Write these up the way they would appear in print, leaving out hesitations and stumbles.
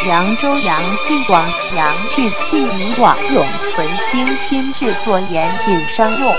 扬州阳气广阳讯息以网永存精心制作严谨商用。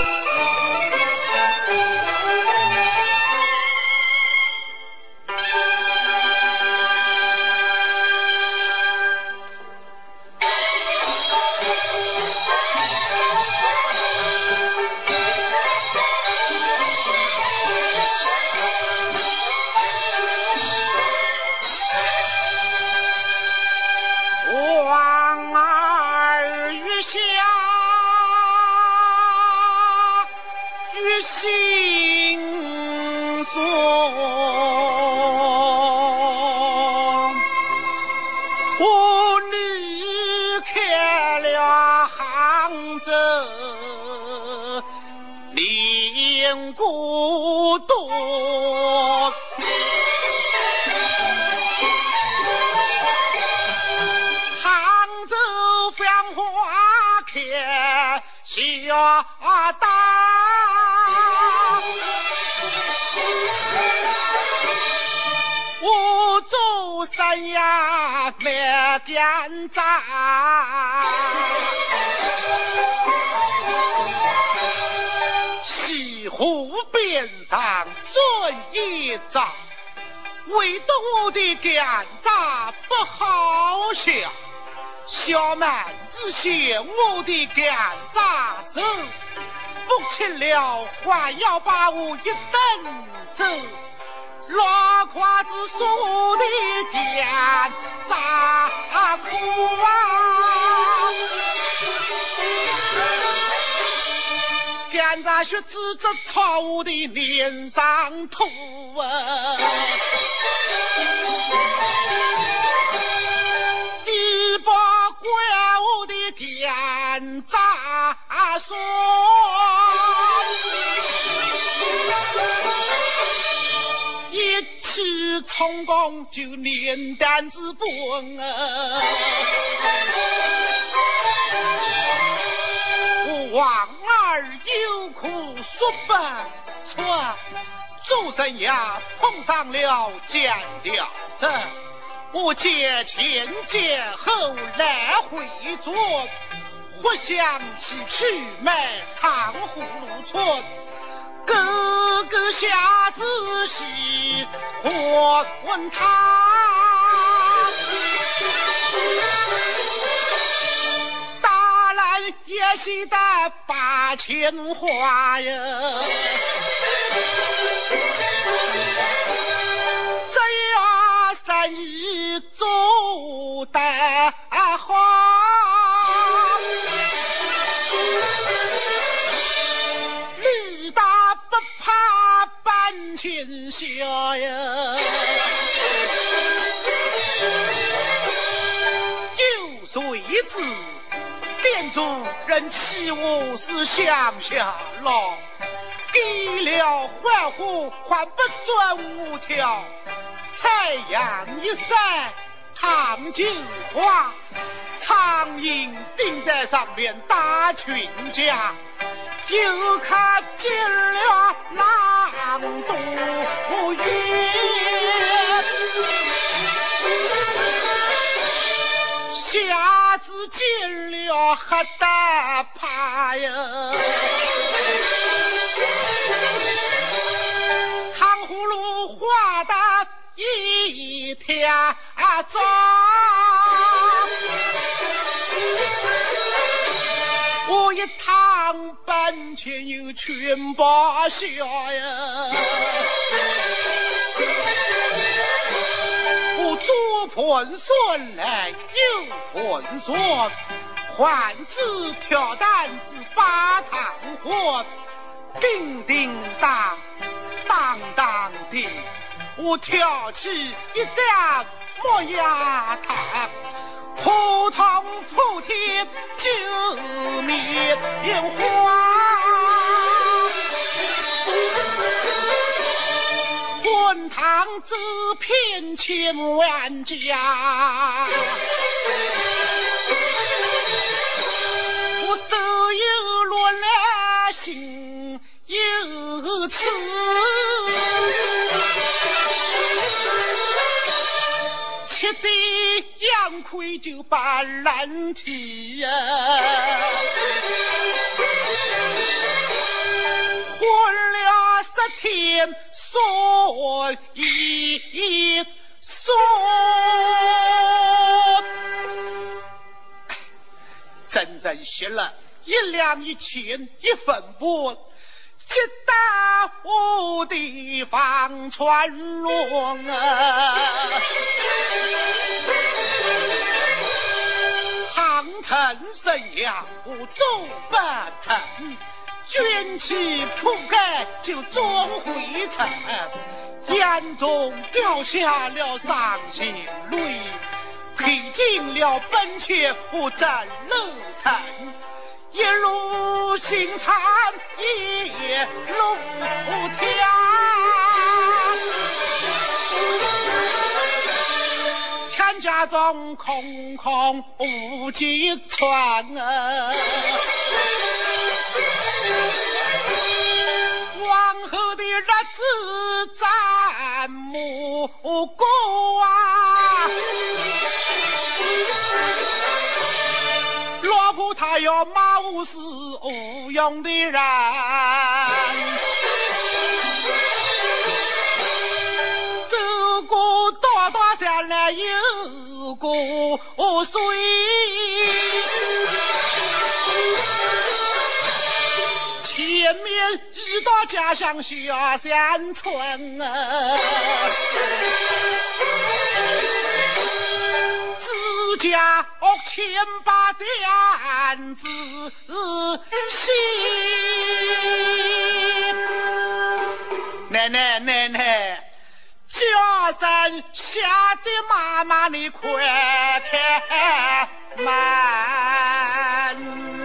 西湖边上尊一丈，唯独我的干杂不好笑。小满之前我的干杂走，不吃了还要把我一顿走。哪夸是说的干杂苦啊！干杂血滋滋朝我的脸上吐啊！第八关我的干杂说。冲攻就连担子本啊！王儿有苦说不出，主人也碰上了剪掉子，我借前借后来回做，或想起去买糖葫芦村。哥哥下仔细我问他，大来也是的8000花呀，这样生意做得好。天下呀，有谁知店主人欺我是乡下郎，给了还货还不准我挑，太阳一晒烫就花，苍蝇钉在上面打群架，就看见了狼多远，瞎子见了还得怕呀！糖葫芦画的一条走。我一趟本钱又全报销呀，我左盘算来右盘算，换子挑担子把糖货，叮叮当当当的，我挑起一张磨牙糖，扑通扑天就灭花，滚堂子骗千万家，我手有落来心有刺，吃的羊水就把难题呀，混了10天，所以说，整整写了1两1钱1分半，直到我的房船落啊，航腾升阳我走不成，卷起铺盖就装灰尘，眼中掉下了伤心泪，披进了本钱我真路程，一路行长一路跳，天家中空空无几船啊，往后的日子咱莫过啊，老婆她要骂我是无用的人，走过多多山来游过水，前面一到家乡下山村啊，自家屋前把担子奶，家山下的妈妈你快开门。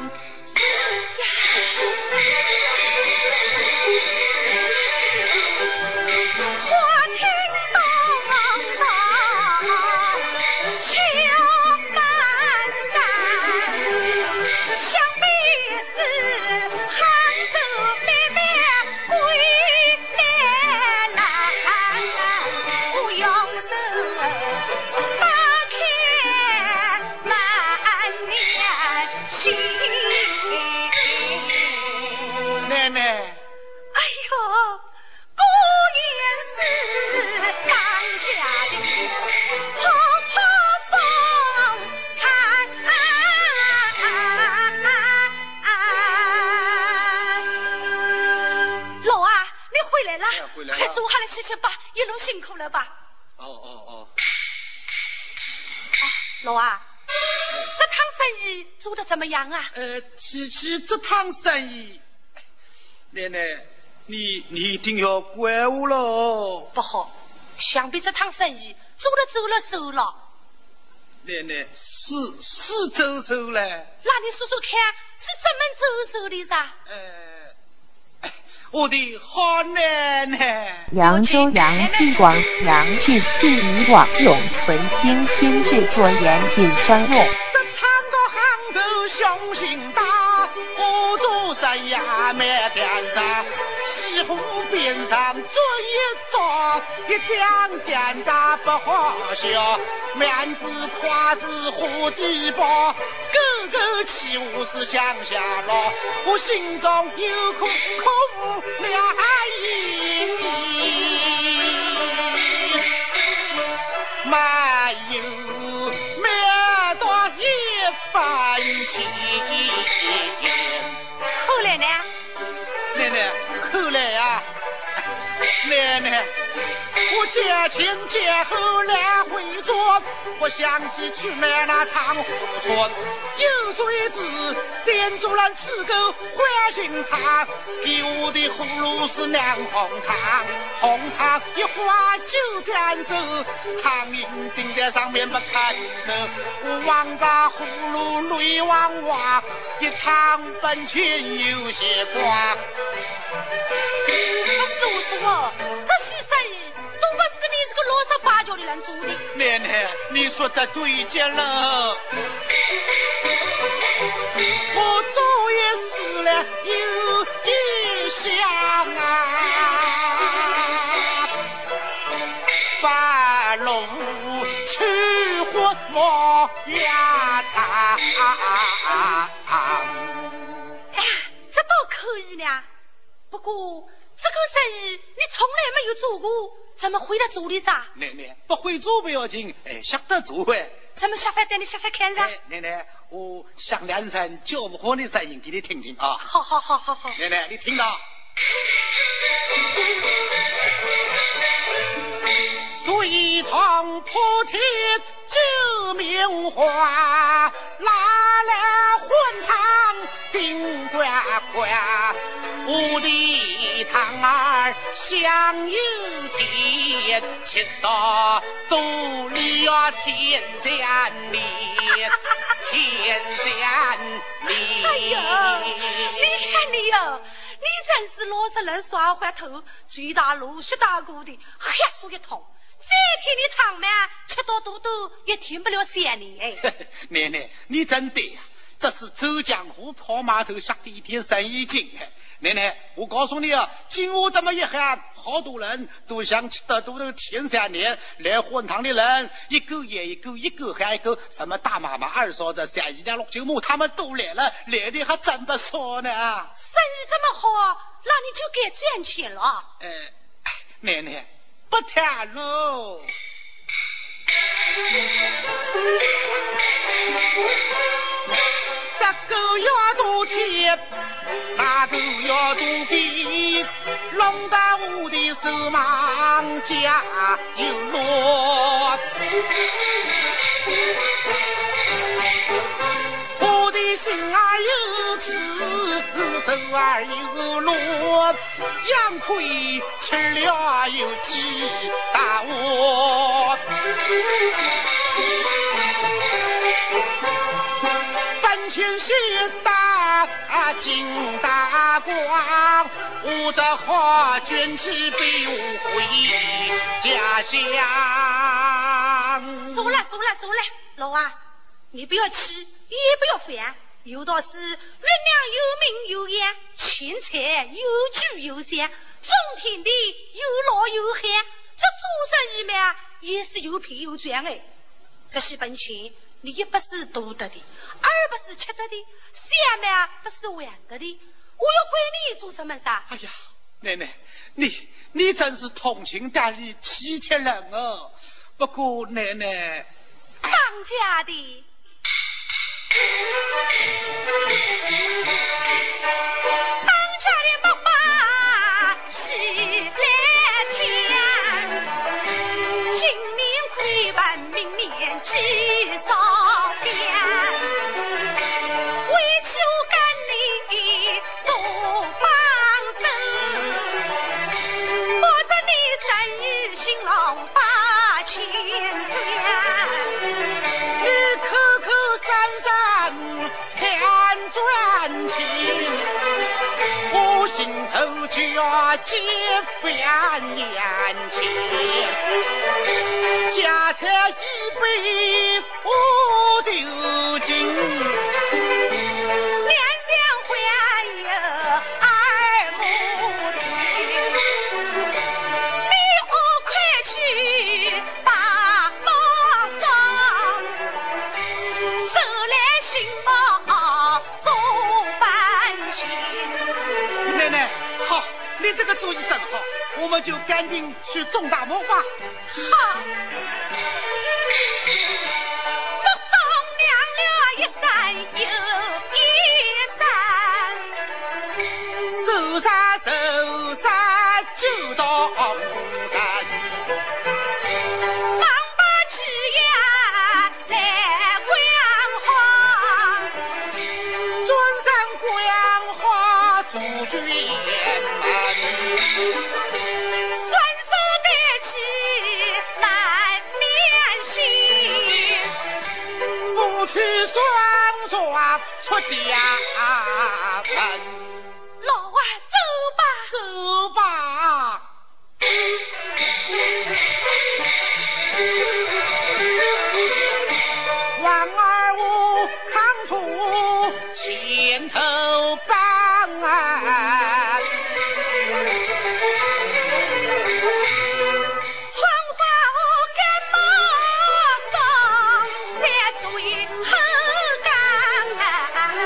辛苦了吧？ 哦， 老啊，这趟生意做得怎么样啊？ 提起这趟生意，奶奶，你一定要怪我喽。 不好，想必这趟生意做了走了。 奶奶，是走了。 那你说说看，是怎么走的噻？ 我的好奶奶。 扬州杨继广杨剧戏以往永存精心制作严谨商用。 这趟到杭州雄心大，我做生意没店长，西湖边上做一桩，一两店大不好笑，面子胯子火鸡包，个个起舞是乡下佬，我心中有空了一没有没多一分钱。 后来呢？ 奶奶，后来啊，奶奶，我借钱借后来回转，我想起去买那糖葫芦，有水子点住了4个欢心肠，给我的葫芦是凉红糖，红糖一花就点走，苍蝇顶在上面不看头，我望着葫芦泪汪汪，一场本钱有些瓜。 做我这些生意都不是你这个啰嗦八九的人做的。 奶奶，你说的对极了，我做一事了有一想啊，半路去活毛哎，这倒可以呢。不过这个生意你从来没有做过，怎么会得做的噻？ 奶奶不会做不要紧，想得做哎。 怎么想法带你想想看噻？ 奶奶，我想两声教我的声音给你听听啊。 好好好好好。 奶奶，你听到？水塘铺铁救命花，拿来混汤顶呱呱，我的汤儿香又甜，吃到肚里呀甜甜的，甜甜的。 哎呦，你看你哟，你真是老实人耍滑头，嘴大路血大过的，瞎说一通。这天的汤嘛，吃到肚肚也停不了3年哎。 奶奶，你真对呀，这是走江湖跑码头下的一点生意经。奶奶，我告诉你啊，经我这么一喊，好多人都想吃得肚肚甜3年。来混汤的人，一个也一个，一个还一个，什么大妈妈、二嫂子、3姨娘、6舅母，他们都来了，来的还真不错呢。 生意这么好，那你就该赚钱了。 奶奶。不谈喽，这个要多甜，那个要多肥，弄得我的手忙脚乱，我的心儿有刺，手儿有乱，羊亏吃了有几大窝，本钱是大金大光，我这花卷起被我回家乡。 说了，老啊，你不要气，也不要烦。有道是月亮有明有眼，钱财有聚有散，种田的有劳有汗，这做生意嘛也是有赔有赚哎。这些本钱你一不是多得的，二不是吃得的，三嘛不是玩得的，我要怪你做什么噻？ 哎呀，奶奶，你真是通情达理，体贴人哦。不过奶奶， 当家的。当家的没法起来天，今年亏本，明年几少遍？为求跟你多帮手，或者你生意兴隆把钱赚。 口口声声看赚钱，我心头就要结翻眼前，家财一辈不丢尽， 两相还有二母亲，你我快去把包装，收来新包做饭钱。 奶奶，好，你这个主意真好，我们就赶紧去种大木吧。 好，不送娘了一山又一山， 走山走山就到山， 放把枝芽来观花， 尊山观花祝愿门， 双手带起满面喜， 夫妻双双出家门。 老啊走吧。 走吧。王二五扛出前头帮啊， 窗花干毛松，再做一后岗啊。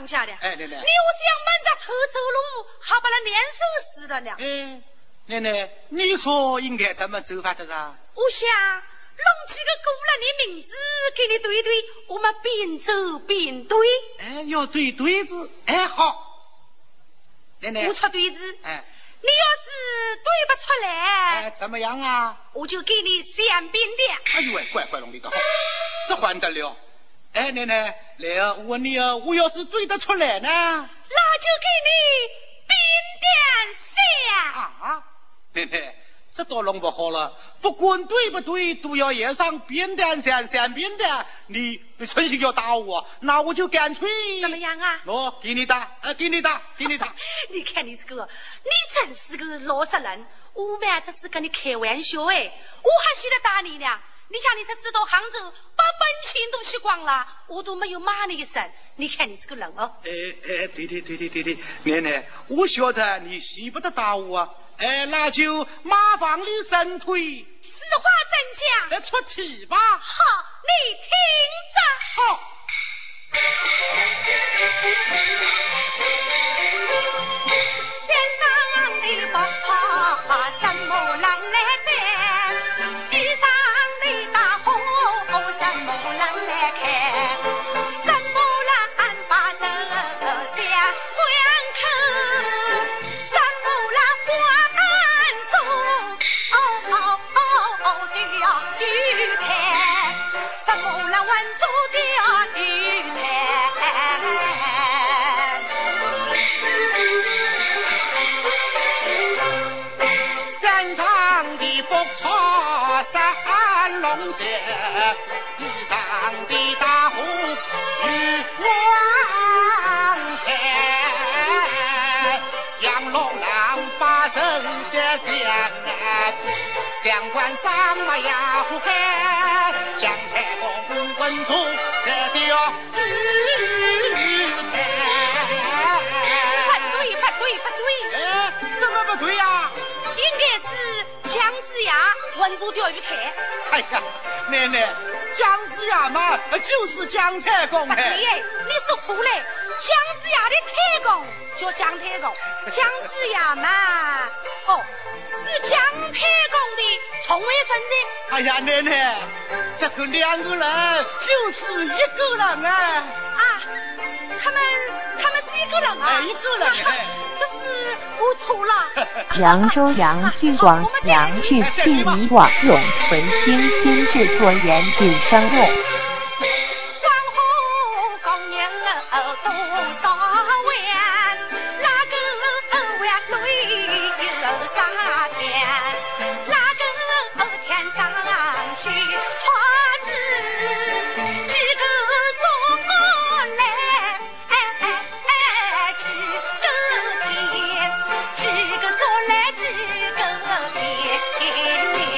当家的。 哎，奶奶， 你我这样闷着头走路，好把那年兽死的了。 哎，奶奶，你说应该怎么走法子啊？ 我想弄几个姑娘的名字给你对对，我们边走边对。 哎，要对对子，哎好。奶奶， 不出对子。 哎， 你要是对不出来， 哎，怎么样啊？ 我就给你想边的。 哎呦喂，乖乖弄的个好，这还得了？哎，奶奶，来啊，我问你啊，我要是对得出来呢？ 那就给你边点想。 啊，奶奶，这倒弄不好了，不管对不对，都要沿上边点想边点。你存心要打我，那我就干脆怎么样啊？ 我给你打，给你打，给你打。 你看你这个，你真是个老实人。我们这是跟你开玩笑哎，我还许得打你呢。你想你才知道杭州把本钱都去光了，我都没有骂你一声。你看你这个人哦。 对，奶奶，我晓得你舍不得打我啊。哎，那就麻烦你伸腿。 此话怎讲？ 出题吧。 好，你听着。 好。 天上的宝塔怎么能来占？地上的大火怎么能来开？怎么能把这家关口？怎么能关住？叫玉台？怎么能稳住叫玉台？ 山上的福草山龙的，地上的大湖玉王开，杨龙郎把人的将官上了呀呼海，姜太公稳住这条玉台。 不对。 哎，怎么不对呀？ 应该是姜子牙稳住钓鱼台。 哎呀，奶奶，姜子牙嘛，就是姜太公哎。 对，你说错了，姜子牙的太公叫姜太公，姜子牙嘛，是姜太公的从外孙子。 哎呀，奶奶，这个两个人就是一个人啊。 他们是一个人啊。 一个人哎。 这是我错了。 扬州洋剧广洋剧戏迷网永存精心制作严谨生动。 江湖公营多少万，那个万里有啥天？那个天上去花子，几个做来几个天，几个做来几个天。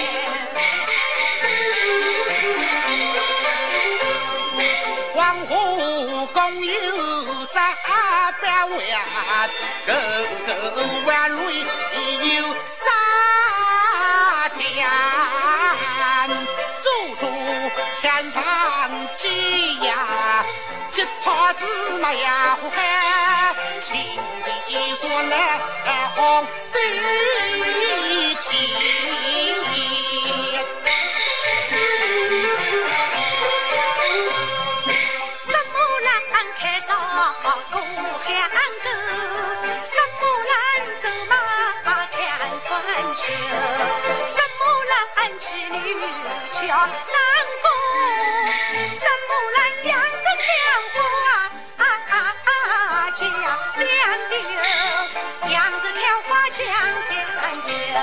黄河共有300万，个万里有3天，祖天上鸡呀，吃草子嘛呀呼喊，心里说来红对天。 开到古汉沟，什么人走马看穿秋，什么人骑驴小南风，什么人养着强花江三丢，养着强花江三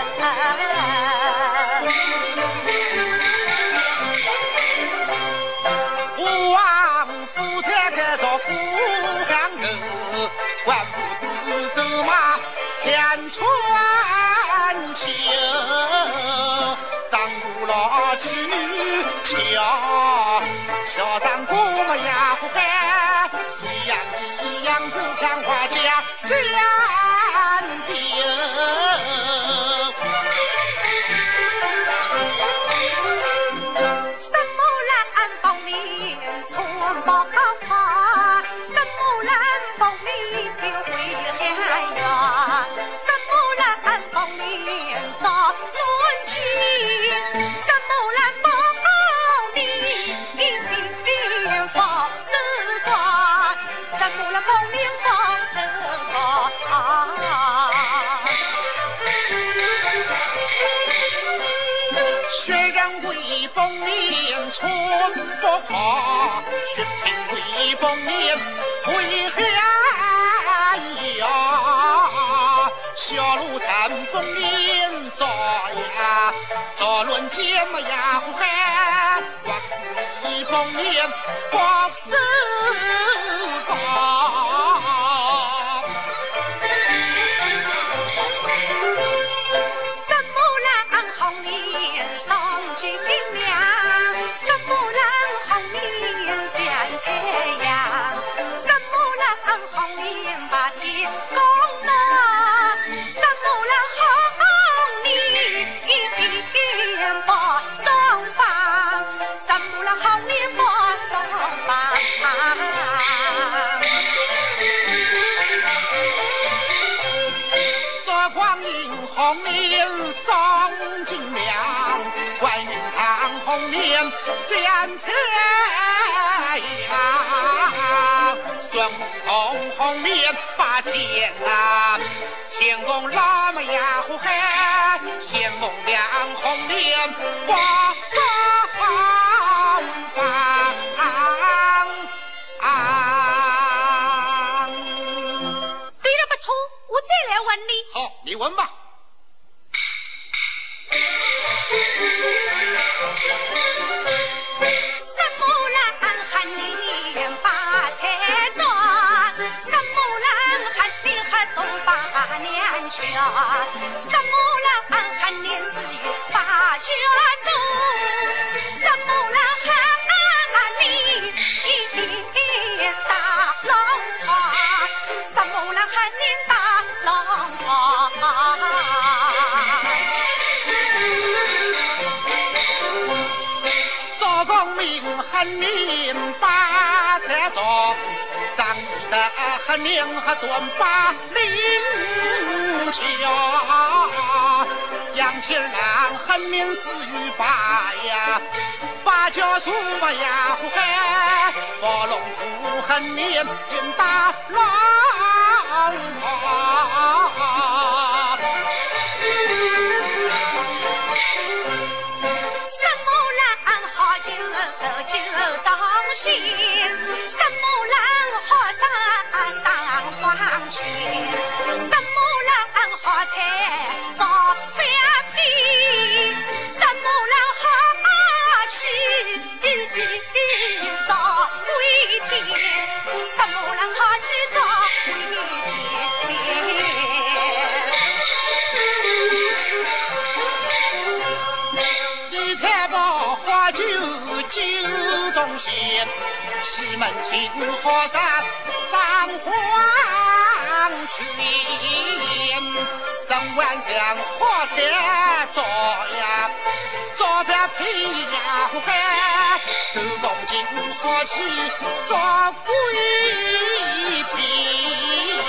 丢。王夫才开到古汉沟，万夫子走马看穿秋，张古老去小张姑嘛呀呼喊，一样走看花江三丢。 什么人风铃从宝塔，什么人红莲放手学人为丰年春不好，学情为丰年为寒呀。小路成丰年早呀，早论剑嘛呀呼喊，我是为丰年放手吧。红莲送金梁，观音堂红莲见太阳。孙悟空红莲把天啊，天公老么呀呼喊，仙梦亮红莲花放放。 对了不错，我再来问你。 好，你问吧。恨命把车坐，张仪的恨命和短把灵桥，杨天郎恨命死于八呀，八角树嘛呀呼喊，火龙虎恨命云打乱花。 就当心，什么人好当当皇权，什么人好财造反屁，什么人好气造鬼天，什么人好气造鬼天。你才把花酒酒中仙，西门庆河山上黄泉，上万江河山坐呀，坐边皮呀呼喊，手工金河起做鬼天。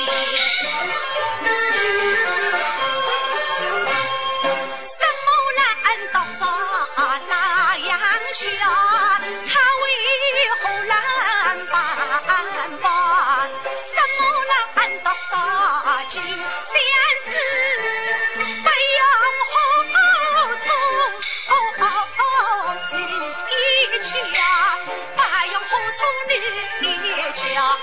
他为后人办法，什么人多少金仙子，不用后冲一桥，不用后冲一桥。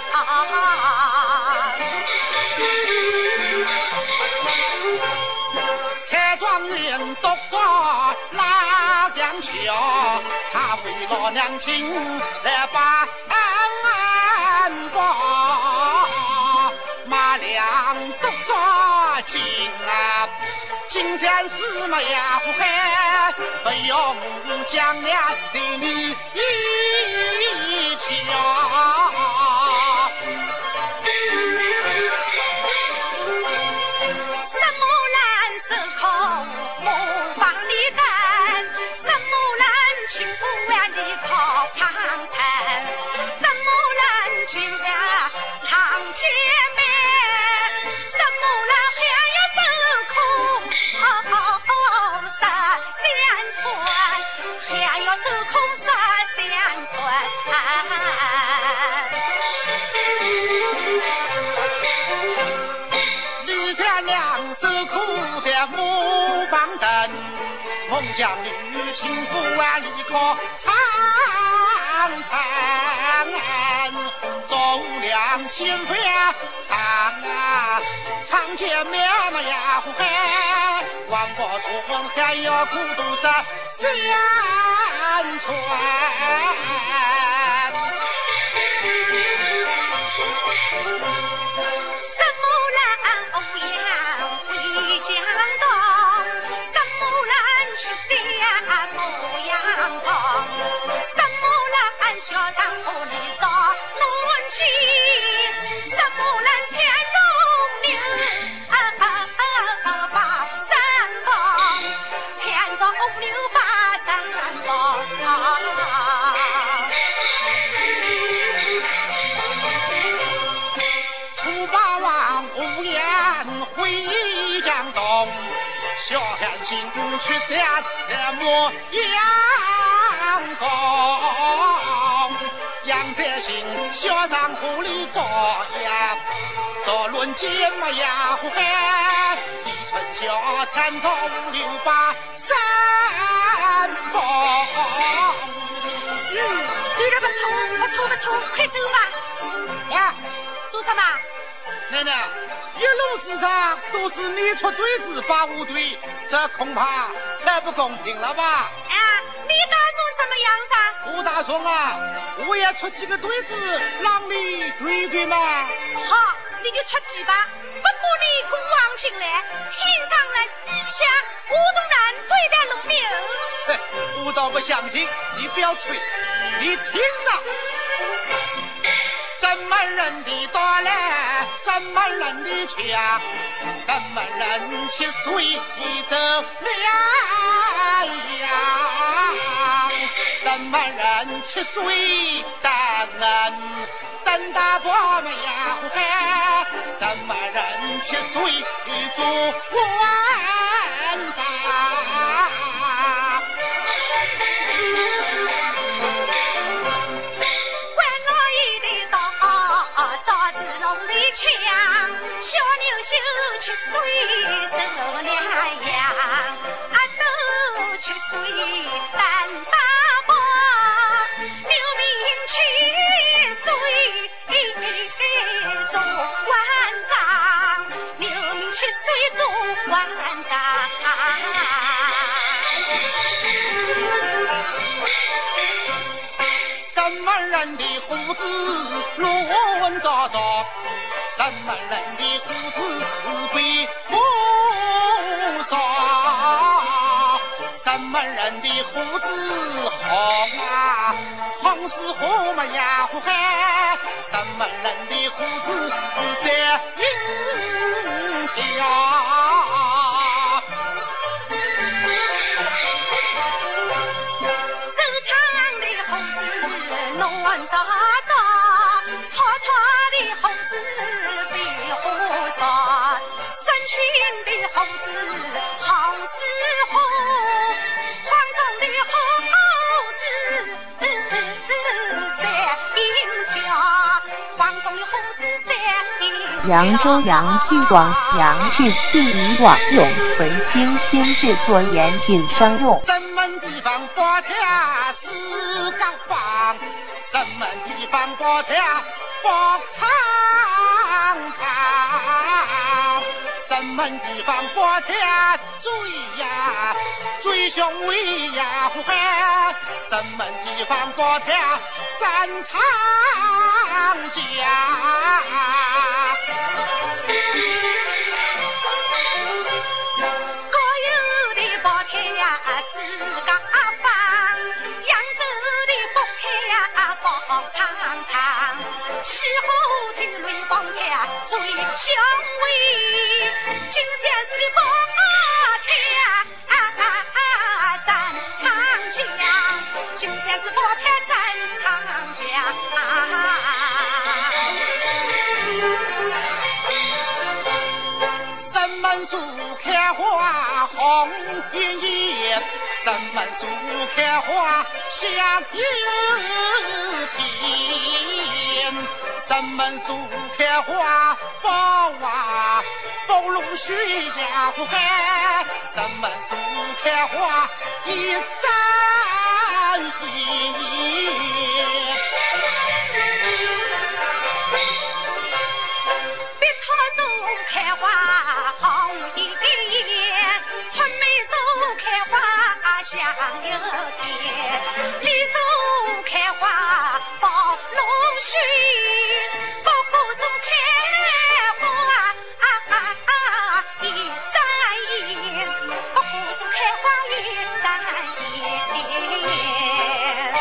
蔡状元独坐拉江桥，他为老娘亲来把安保，马良独坐金啊，金山寺嘛呀呼喊，不用将俩对你一桥。 木棒灯，孟姜女轻抚立刻长城，周梁千飞长见面嘛呀呼嘿，王国忠还有孤独的山川。小汉心去下莫阳光，杨百姓小上湖里做呀，做论剑嘛呀呼嘿，李春孝参透六八三方。 你这个臭，快走吧！ 呀， 做什么？ 奶奶，一路之上都是你出对子发无对，这恐怕太不公平了吧？ 哎，你打算怎么样噻？ 我打算啊，我也出几个对子让你对对嘛。 好，你就出去吧。不过你国王进来，天上来地下，我都难对待龙牛。 我倒不相信，你不要吹，你听着。怎么人的多来，怎么人的强，怎么人七岁走两样，怎么人七岁等大伯那呀呼嘿，怎么人七岁做官长。 7岁走两样，都7岁当大伯，刘明7岁做官长，刘明7岁做官长。 怎么人的胡子乱糟糟，怎么人的胡子被不少，怎么人的胡子红是红嘛呀呼嘿，怎么人的胡子在云飘。 扬州洋剧广洋剧戏以网永存精心制作严谨商用。 咱们地方包天是个房，咱们地方包天包长长，咱们地方包天最雄伟呀呼嘿，咱们地方包天战长江。咱们树开花像一片，咱们树开花包风龙须下湖海，咱们树开花一山一。 别托树开花红一点，春梅树开花香又甜，梨树开花宝龙须，不顾树开花一山烟，不顾树开花一山烟。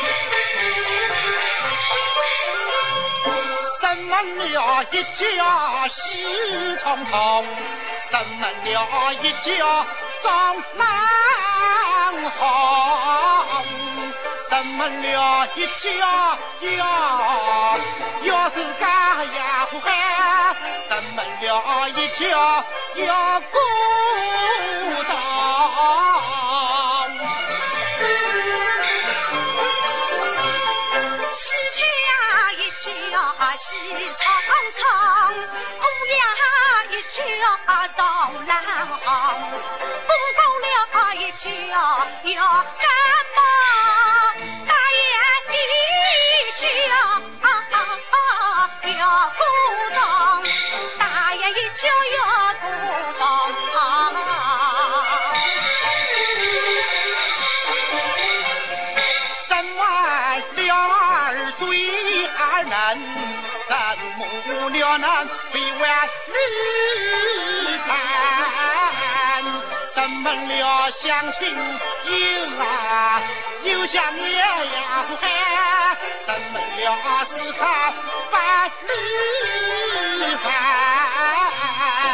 咱们了一家喜匆匆，咱们了一家张南红，咱们了一家要是干呀不干，咱们了一家要孤岛。喜匆匆，乌鸦一叫东南行，不够了一叫要干嘛？大雁一叫要鼓动，大雁一叫要鼓动。咱们两嘴二人。咱母了男非万里看，咱们俩相亲应啊，又像爷呀不喊，咱们俩是看万里寒。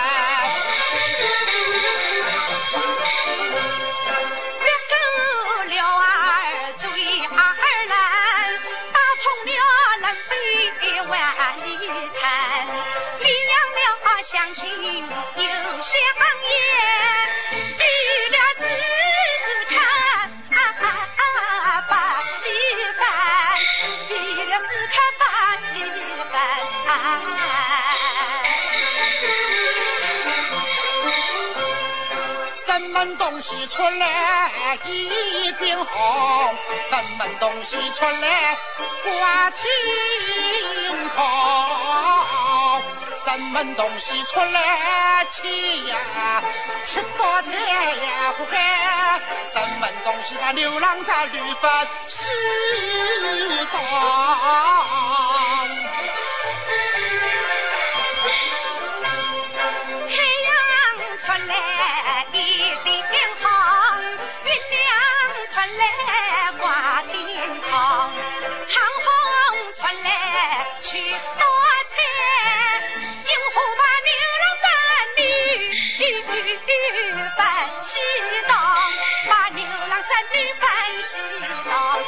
相亲又相厌，离了只看把戏翻，离了只看把戏翻。 咱们东西出来一定好，咱们东西出来挂挺好。咱们东西出来起呀，吃早餐呀不干，咱们东西把牛郎在绿帆是当。 太阳出来一定好，月亮出来挂天堂，长虹出来去多彩，银虎把牛郎山女翻西当，把牛郎山女翻西当。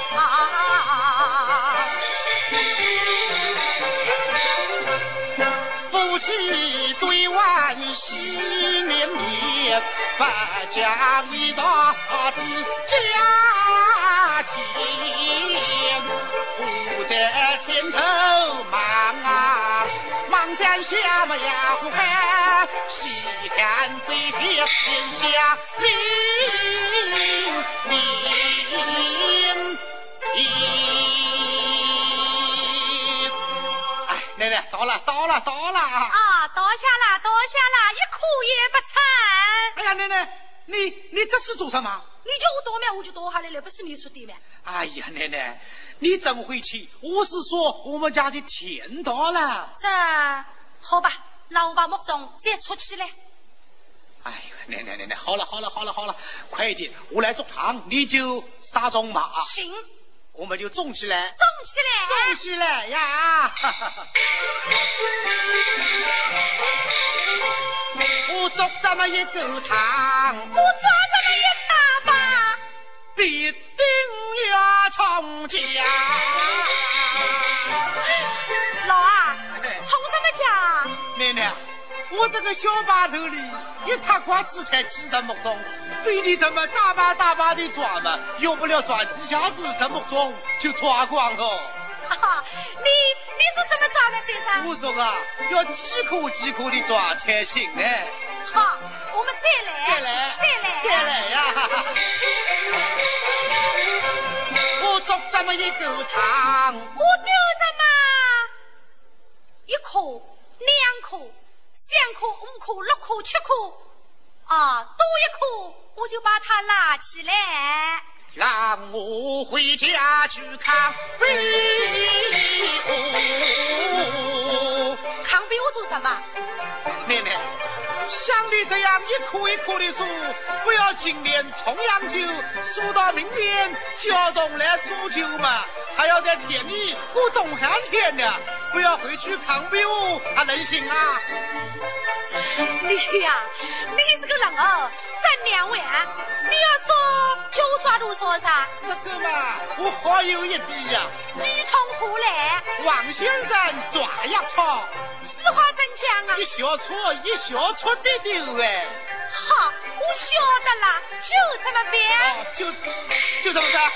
夫妻对碗喜连连，百家一道子家庭，不在天头忙啊，忙山下么呀不看，细看飞天天下明哎，奶奶到了到了到了啊，多下了，一哭也不惨。 哎呀，奶奶，你这是做什么？ 你叫我多嘛，我就多下来了，不是你说的嘛。 哎呀，奶奶，你真会气！我是说我们家的田到了。 这好吧，老把木种再出去了。 哎呦，奶奶，好了，快一点，我来做汤，你就撒种嘛。 行， 我们就种起来， 种起来呀！我做这么一口汤， 我抓这么一大把， 必定要从家。 老啊，从什么家？ 奶奶，我这个小把头里一塌瓜子才几十木钟，非得这么大把的抓嘛，用不了抓几下子这木钟就抓光了。 你说怎么抓呢，先生？ 我说啊，要几颗的抓才行呢。 好，我们再来呀！我做这么一个汤， 我丢什么？1颗、2颗、3颗、5颗、6颗、7颗，啊，多1颗我就把它拿起来。 让我回家去看壁虎。 看壁虎做什么？ 妹妹，像你这样一颗一颗的数，不要今年重阳酒，数到明年交冬来数酒嘛，还要在田里过冬寒天呢，不要回去看壁虎，还能行啊？ 你呀，你这个人哦，3两万，你要说就抓多少噻？ 这个嘛，我好有一笔呀。 你从何来？ 王先生抓呀草。 实话真讲啊。 一小撮的丢哎。 好，我晓得了，就这么办。 哦，就这么办。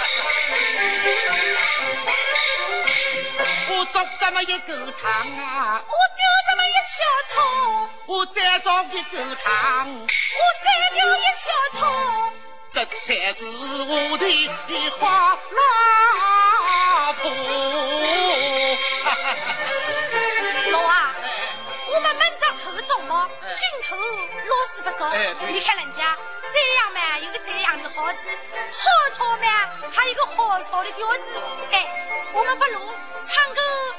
我做这么一个汤啊， 我丢这么一小撮， 我再做一个汤， 我再丢一小撮， 这才是我的花老婆。 老啊，我们门着头重了，镜头老是不少。你看人家这样嘛，有个这样的好字，好草嘛，还有一个好草的调子。哎，我们不如唱个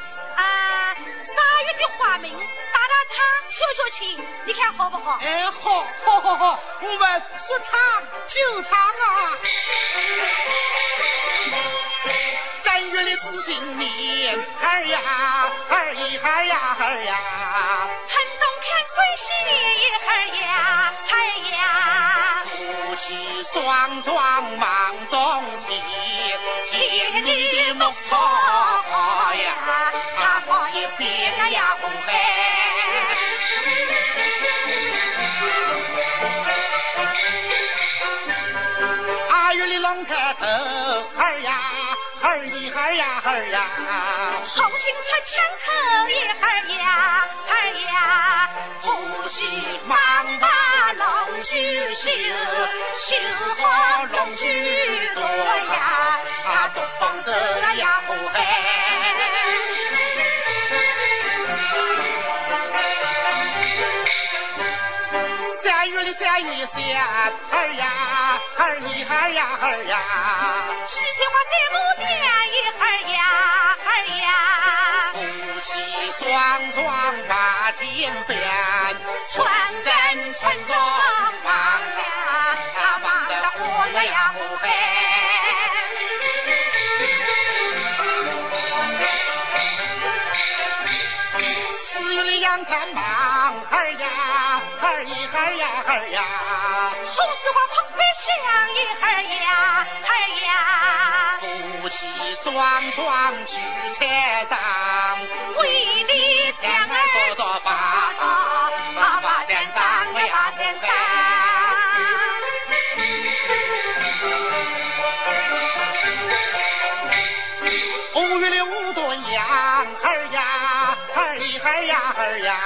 8月的花名，打唱，消情，你看好不好？ 哎，好，我们说唱就唱啊。3月的是新年，儿呀，儿一儿呀，儿呀， 寒冬看水洗，儿呀，儿呀， 夫妻双双忙中起，田里的木头呀，放一边那呀红黑。2月的龙抬头，儿呀，儿一儿呀，儿呀， 好心出枪口一儿呀，儿呀， 夫妻忙把龙须修好龙须做呀，做风筝呀不黑。3月的3月下，儿呀，儿一儿呀，儿呀， 西天花在木店一儿呀，儿呀， 夫妻双双把天翻，村跟村中忙呀，忙得活呀不黑。4月的阳山忙，儿呀，儿一儿呀，儿呀， 红丝花捧在香一儿呀，儿呀， 夫妻双双去菜场，为的将儿做发展上呀发展上。5月的5吨羊，儿呀，儿一儿呀，儿呀，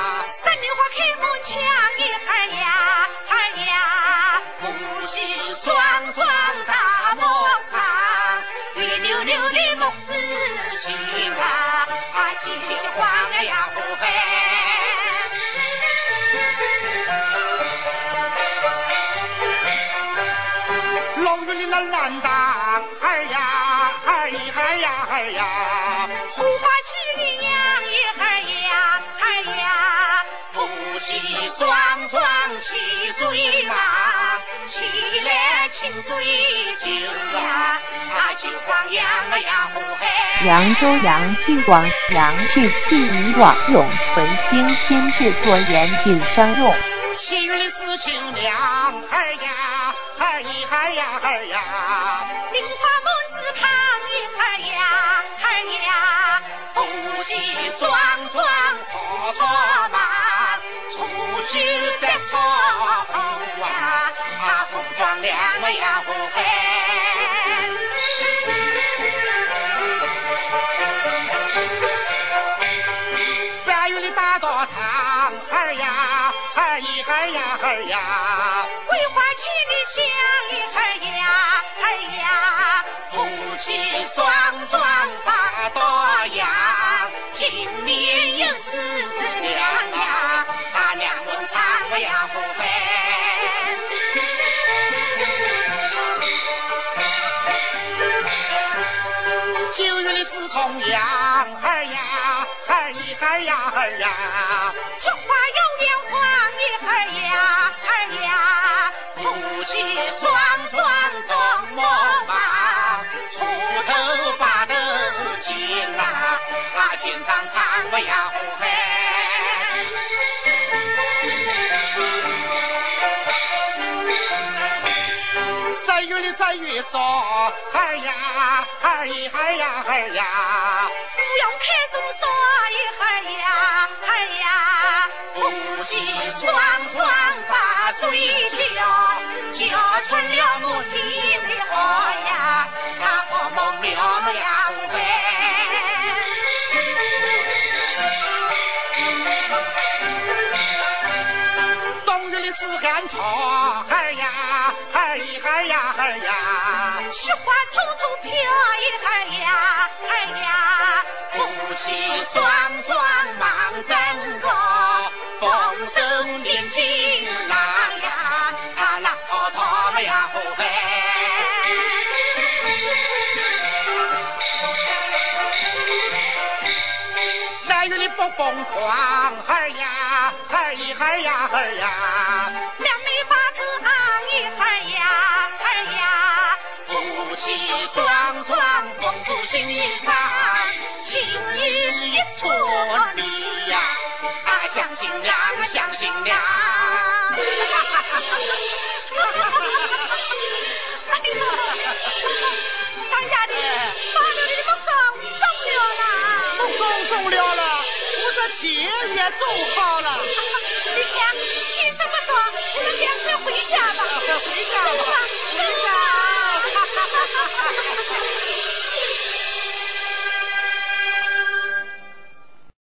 3年花开满墙一儿呀，儿呀， 夫妻双双打磨场，绿溜溜的木子去啊，喜欢呀不黑。6月的那蓝当，儿呀，儿一儿呀，儿呀， 胡花喜的娘一儿呀，儿呀， 夫妻双双骑水马，骑来清水酒呀，金黄杨呀不黑。 扬州扬剧广扬剧戏以网用纯精心制作严谨商用。 7月的是亲娘，儿呀，儿一儿呀，儿呀， 菱花门子旁一儿呀，儿呀， 夫妻双双搓忙，出去在操后呀，红妆亮呀不黑。 月里打到场，儿呀儿一儿呀儿呀， 桂花曲里响一儿呀儿呀， 夫妻双双把刀呀，今年又是娘呀，两轮唱我呀不分。9月里自从阳儿呀儿一儿呀儿呀， 菊花永远黄一儿呀儿呀， 夫妻双双做模仿，出头发都紧啊，紧张唱我呀不分。3月里3月早，儿呀儿一儿呀儿呀， 不用开足说一儿呀儿呀， 夫妻双双把嘴叫，叫出了我的为好呀，好梦了呀不分。冬月里是干草，儿呀儿一儿呀儿呀， 菊花处处飘一儿呀儿呀， 夫妻双双忙争个，丰收年轻郎呀，浪滔滔么呀不分。3月里不疯狂，儿呀儿一儿呀儿呀， 两眉把头昂一儿呀儿呀， 夫妻双双共度心一场，情意一处离呀，像新娘像新娘。 当家的马六的梦中中了啦， 梦中了了，我这钱也种好了。 你看听这么说，我们赶快回家吧。 回家吧，回家。